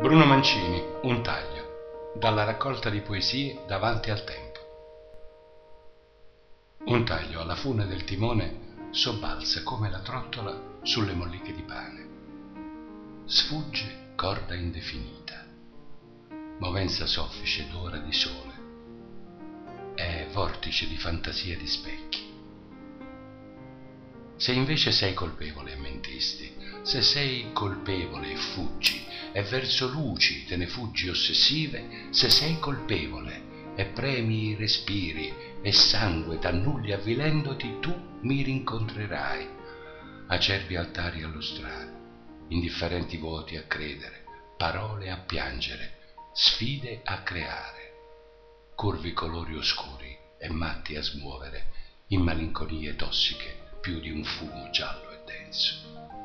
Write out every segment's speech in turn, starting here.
Bruno Mancini, Un taglio, dalla raccolta di poesie Davanti al tempo. Un taglio alla fune del timone sobbalza come la trottola sulle molliche di pane. Sfugge corda indefinita, movenza soffice d'ora di sole, è vortice di fantasia di specchi. Se invece sei colpevole e mentisti, se sei colpevole e fuggi, e verso luci te ne fuggi ossessive, se sei colpevole e premi i respiri e sangue t'annulli avvilendoti, tu mi rincontrerai, acerbi altari a lustrare, indifferenti vuoti a credere, parole a piangere, sfide a creare, curvi colori oscuri e matti a smuovere in malinconie tossiche più di un fumo giallo e denso.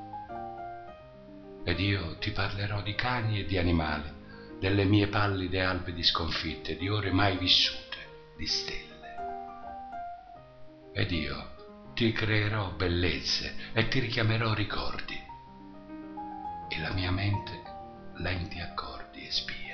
Ed io ti parlerò di cani e di animali, delle mie pallide albe di sconfitte, di ore mai vissute, di stelle. Ed io ti creerò bellezze e ti richiamerò ricordi, e la mia mente lenti accordi e spie.